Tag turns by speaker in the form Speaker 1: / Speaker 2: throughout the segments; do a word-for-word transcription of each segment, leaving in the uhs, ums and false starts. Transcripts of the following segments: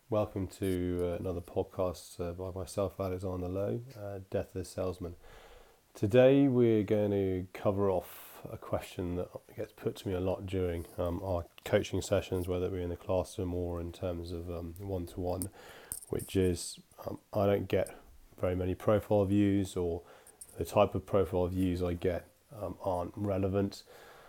Speaker 1: Welcome to uh, another podcast uh, by myself, Alexander Lowe, uh, Death of the Salesman. Today we're going to cover off a question that gets put to me a lot during um, our coaching sessions, whether it be in the classroom or in terms of um, one-to-one, which is um, I don't get very many profile views, or the type of profile views I get um, aren't relevant,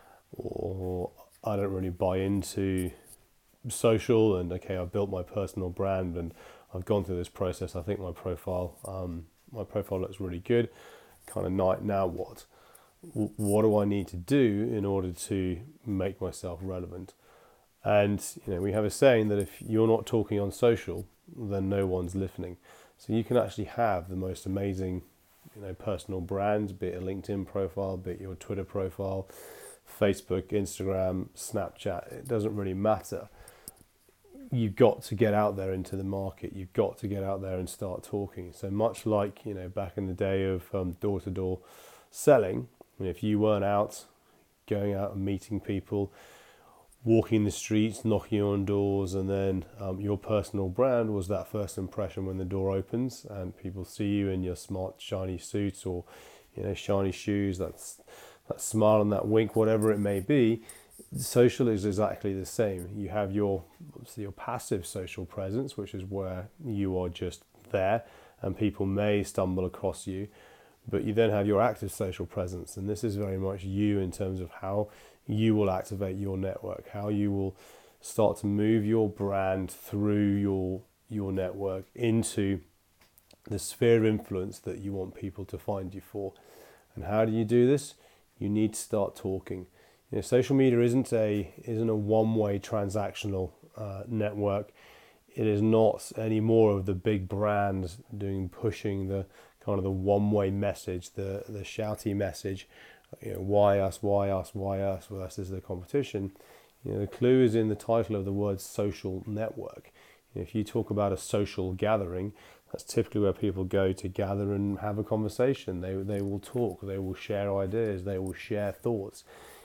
Speaker 1: or I don't really buy into social. And okay, I've built my personal brand and I've gone through this process. I think my profile um, my profile looks really good. Kind of night now what what do I need to do in order to make myself relevant? And you know, we have a saying that if you're not talking on social, then no one's listening. So you can actually have the most amazing, you know, personal brand, be it a LinkedIn profile, be it your Twitter profile, Facebook, Instagram, Snapchat. It doesn't really matter. You've got to get out there into the market. You've got to get out there and start talking. So much like, you know, back in the day of um, door-to-door selling, if you weren't out, going out and meeting people, walking the streets, knocking on doors, and then um, your personal brand was that first impression when the door opens and people see you in your smart, shiny suits or, you know, shiny shoes, that's that smile and that wink, whatever it may be. Social is exactly the same. You have your obviously your passive social presence, which is where you are just there and people may stumble across you, but you then have your active social presence, and this is very much you in terms of how you will activate your network, how you will start to move your brand through your your network into the sphere of influence that you want people to find you for. And how do you do this? You need to start talking. You know, social media isn't a isn't a one-way transactional uh, network. It is not any more of the big brands doing pushing the kind of the one-way message, the the shouty message. You know, why us, why us, why us versus the competition. You know, the clue is in the title of the word social network. You know, if you talk about a social gathering, that's typically where people go to gather and have a conversation. They they will talk, they will share ideas, they will share thoughts.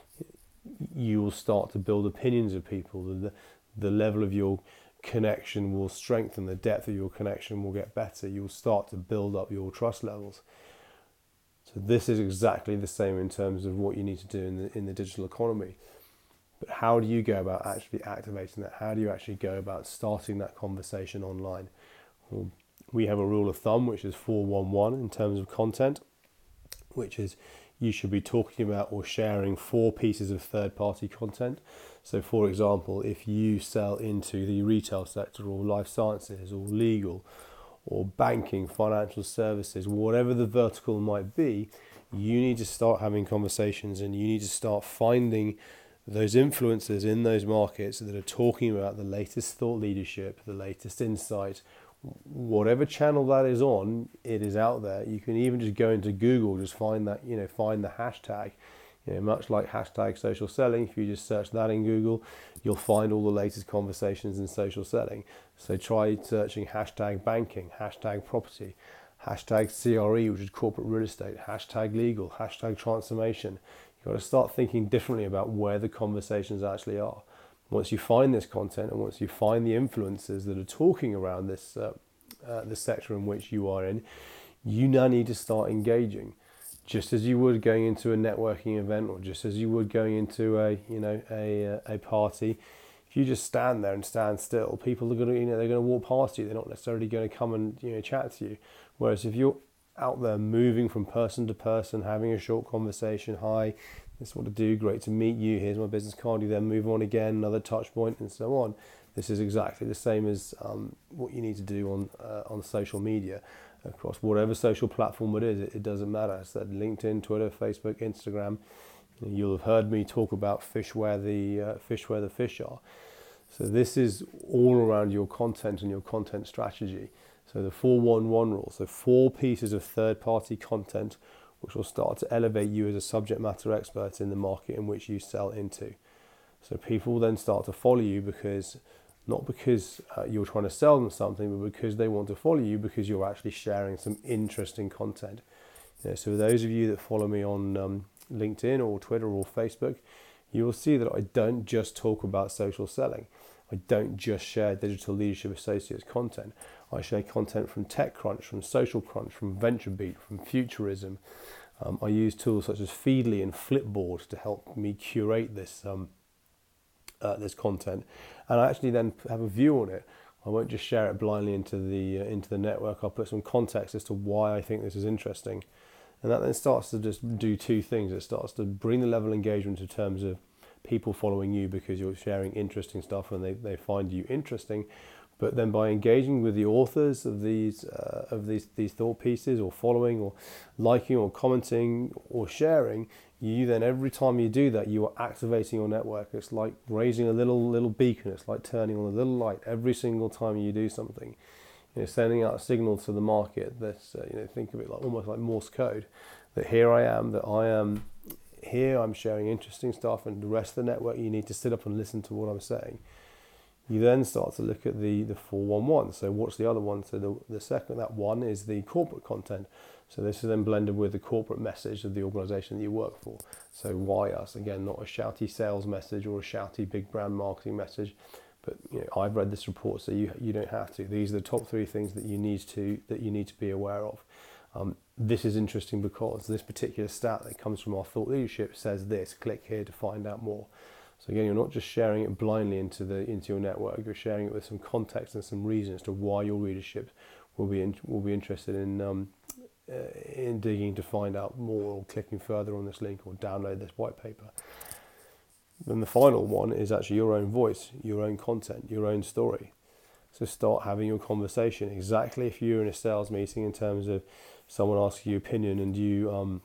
Speaker 1: You will start to build opinions of people. The, the level of your connection will strengthen. The depth of your connection will get better. You'll start to build up your trust levels. So this is exactly the same in terms of what you need to do in the in the digital economy. But how do you go about actually activating that? How do you actually go about starting that conversation online? Well, we have a rule of thumb, which is four one one in terms of content, which is you should be talking about or sharing four pieces of third-party content. So, for example, if you sell into the retail sector or life sciences or legal or banking, financial services, whatever the vertical might be, you need to start having conversations and you need to start finding those influencers in those markets that are talking about the latest thought leadership, the latest insight. Whatever channel that is on, it is out there. You can even just go into Google, just find that, you know, find the hashtag. You know, much like hashtag social selling, if you just search that in Google, you'll find all the latest conversations in social selling. So try searching hashtag banking, hashtag property, hashtag C R E, which is corporate real estate, hashtag legal, hashtag transformation. You've got to start thinking differently about where the conversations actually are. Once you find this content and once you find the influencers that are talking around this uh, uh, the sector in which you are in, you now need to start engaging, just as you would going into a networking event or just as you would going into a you know a a party. If you just stand there and stand still, people are going to you know they're going to walk past you. They're not necessarily going to come and you know chat to you. Whereas if you're out there moving from person to person, having a short conversation, hi, this is what to do, great to meet you, here's my business card, you then move on again, another touch point and so on. This is exactly the same as um, what you need to do on uh, on social media, across whatever social platform it is, it, it doesn't matter. So LinkedIn, Twitter, Facebook, Instagram, you'll have heard me talk about fish where the uh, fish where the fish are. So this is all around your content and your content strategy. So the four one one rule, so four pieces of third-party content which will start to elevate you as a subject matter expert in the market in which you sell into. So people then start to follow you because, not because uh, you're trying to sell them something, but because they want to follow you because you're actually sharing some interesting content. You know, so those of you that follow me on um, LinkedIn or Twitter or Facebook, you will see that I don't just talk about social selling. I don't just share Digital Leadership Associates content. I share content from TechCrunch, from Social Crunch, from VentureBeat, from Futurism. Um, I use tools such as Feedly and Flipboard to help me curate this um, uh, this content, and I actually then have a view on it. I won't just share it blindly into the uh, into the network. I'll put some context as to why I think this is interesting, and that then starts to just do two things. It starts to bring the level of engagement in terms of people following you because you're sharing interesting stuff and they, they find you interesting. But then by engaging with the authors of these uh, of these these thought pieces, or following, or liking, or commenting, or sharing, you then, every time you do that, you are activating your network. It's like raising a little little beacon. It's like turning on a little light every single time you do something. You know, sending out a signal to the market that uh, you know, think of it like almost like Morse code. That here I am. That I am here. I'm sharing interesting stuff, and the rest of the network, you need to sit up and listen to what I'm saying. You then start to look at the, the four one one. So what's the other one? So the, the second, that one is the corporate content. So this is then blended with the corporate message of the organization that you work for. So why us? Again, not a shouty sales message or a shouty big brand marketing message. But you know, I've read this report, so you you don't have to. These are the top three things that you need to that you need to be aware of. Um, this is interesting because this particular stat that comes from our thought leadership says this. Click here to find out more. So again, you're not just sharing it blindly into the into your network. You're sharing it with some context and some reason as to why your readership will be in, will be interested in um, uh, in digging to find out more, or clicking further on this link, or download this white paper. Then the final one is actually your own voice, your own content, your own story. So start having your conversation. Exactly, if you're in a sales meeting, in terms of someone asking you opinion, and you um,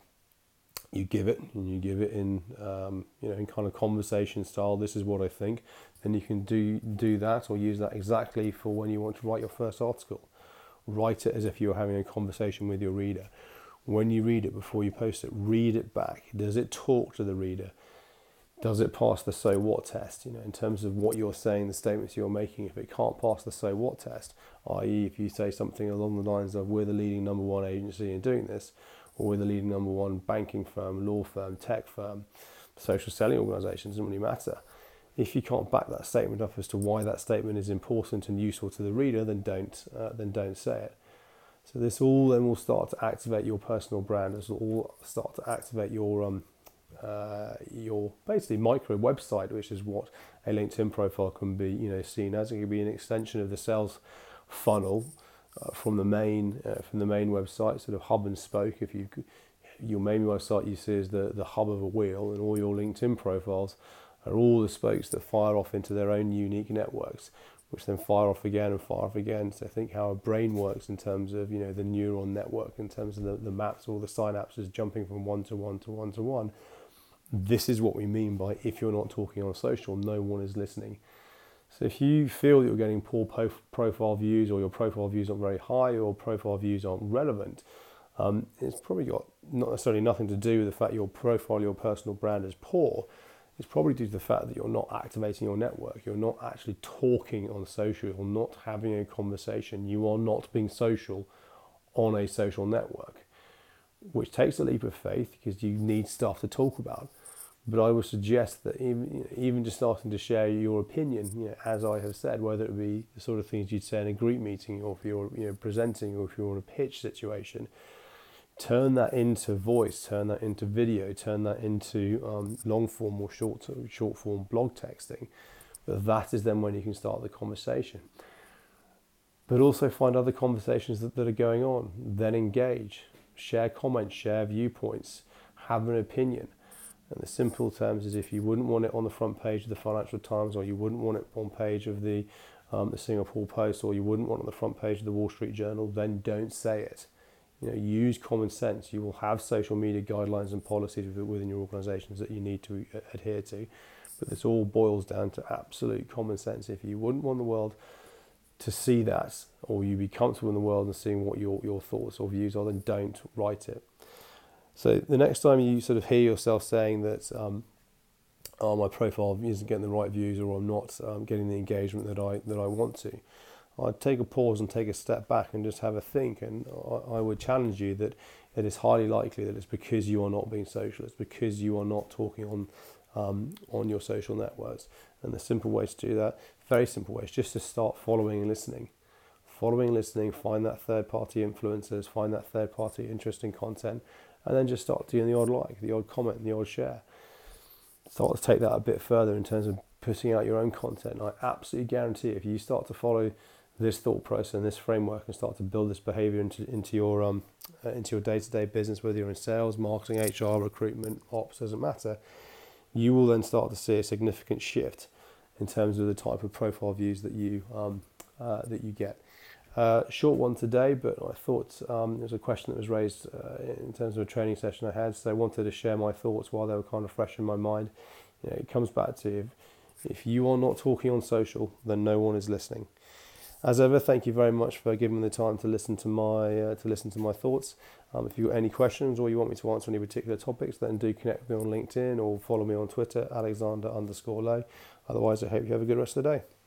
Speaker 1: you give it, and you give it in um, you know in kind of conversation style. This is what I think. Then you can do do that, or use that exactly for when you want to write your first article. Write it as if you're having a conversation with your reader. When you read it, before you post it, read it back. Does it talk to the reader? Does it pass the so what test? You know, in terms of what you're saying, the statements you're making. If it can't pass the so what test, that is, if you say something along the lines of "we're the leading number one agency in doing this," or "we're the leading number one banking firm, law firm, tech firm, social selling organisation," doesn't really matter. If you can't back that statement up as to why that statement is important and useful to the reader, then don't uh, then don't say it. So this all then will start to activate your personal brand. This will all start to activate your um uh, your basically micro website, which is what a LinkedIn profile can be, you know, seen as. It can be an extension of the sales funnel uh, from the main uh, from the main website, sort of hub and spoke. If you your main website you see is the the hub of a wheel, and all your LinkedIn profiles are all the spokes that fire off into their own unique networks, which then fire off again and fire off again. So think how a brain works in terms of, you know, the neural network, in terms of the, the maps, all the synapses jumping from one to one to one to one. This is what we mean by, if you're not talking on social, no one is listening. So if you feel that you're getting poor po- profile views, or your profile views aren't very high, or profile views aren't relevant, um, it's probably got not necessarily nothing to do with the fact your profile, your personal brand is poor. It's probably due to the fact that you're not activating your network. You're not actually talking on social. You're not having a conversation. You are not being social on a social network, which takes a leap of faith because you need stuff to talk about. But I would suggest that even, you know, even just starting to share your opinion, you know, as I have said, whether it be the sort of things you'd say in a group meeting, or if you're, you know, presenting, or if you're in a pitch situation, turn that into voice, turn that into video, turn that into um, long form or short short form blog texting. But that is then when you can start the conversation. But also find other conversations that, that are going on. Then engage, share comments, share viewpoints, have an opinion. And the simple terms is, if you wouldn't want it on the front page of the Financial Times, or you wouldn't want it on page of the um, the Singapore Post, or you wouldn't want it on the front page of the Wall Street Journal, then don't say it. You know, use common sense. You will have social media guidelines and policies within your organisations that you need to adhere to, but this all boils down to absolute common sense. If you wouldn't want the world to see that, or you be comfortable in the world and seeing what your, your thoughts or views are, then don't write it. So the next time you sort of hear yourself saying that, um, oh, my profile isn't getting the right views, or I'm not um, getting the engagement that I that I want to, I'd take a pause and take a step back and just have a think. And I, I would challenge you that it is highly likely that it's because you are not being social. It's because you are not talking on um, on your social networks. And the simple way to do that, very simple way, is just to start following and listening. Following, listening, find that third-party influencers, find that third-party interesting content, and then just start doing the odd like, the odd comment, the odd share. Start to take that a bit further in terms of putting out your own content. I absolutely guarantee if you start to follow this thought process and this framework and start to build this behavior into into your um uh, into your day-to-day business, whether you're in sales, marketing, H R, recruitment, ops, doesn't matter, you will then start to see a significant shift in terms of the type of profile views that you um uh, that you get. Uh, short one today, but I thought um, there was a question that was raised uh, in terms of a training session I had, so I wanted to share my thoughts while they were kind of fresh in my mind. You know, it comes back to if, if you are not talking on social, then no one is listening. As ever, thank you very much for giving me the time to listen to my uh, to listen to my thoughts. Um, if you've got any questions or you want me to answer any particular topics, then do connect with me on LinkedIn or follow me on Twitter, Alexander underscore Lowe. Otherwise, I hope you have a good rest of the day.